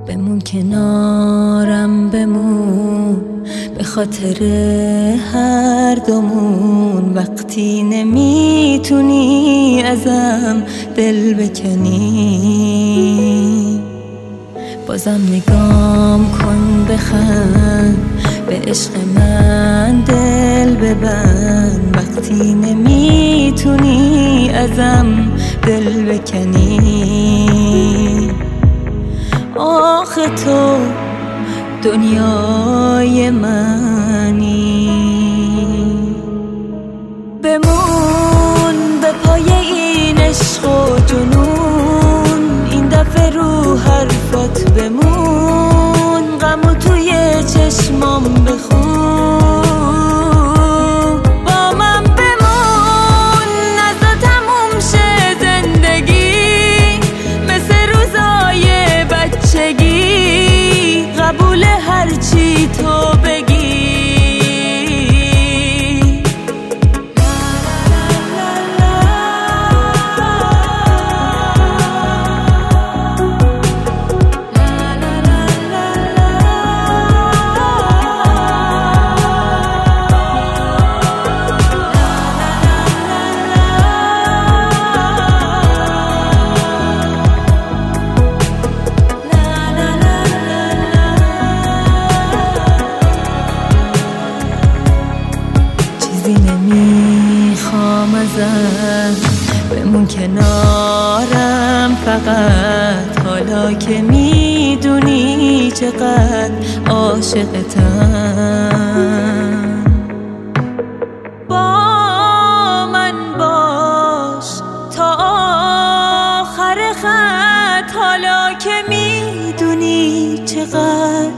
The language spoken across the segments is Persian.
بمون کنارم بمون، به خاطر هر دومون. وقتی نمیتونی ازم دل بکنی، بازم نگام کن بخند، به عشق من دل ببند. وقتی نمیتونی ازم دل بکنی، آخه تو دنیای منی. بمون به پای این عشق و جنون، این دفعه رو حرفات بمون. غمو توی چشمام بخون، با من بمون، نزا تموم شه زندگی مثل روزای بچگی. قبول هرچی تو بگی. نمیخوام ازت، بمون کنارم فقط. حالا که میدونی چقدر عاشقتم، با من باش تا آخر خط. حالا که میدونی چقدر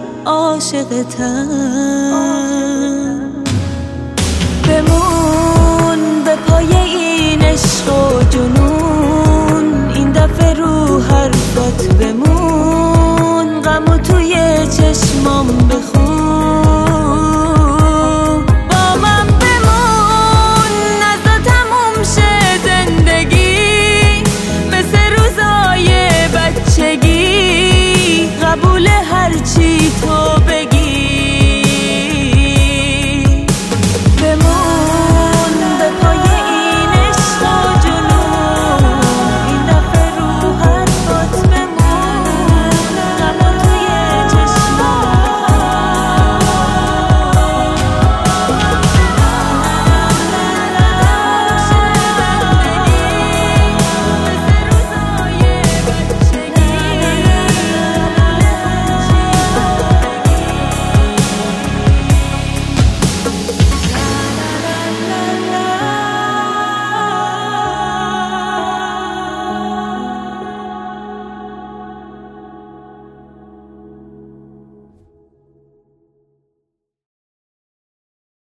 عاشقتم، بمون به پای این عشق و جنون. این دفعه رو هر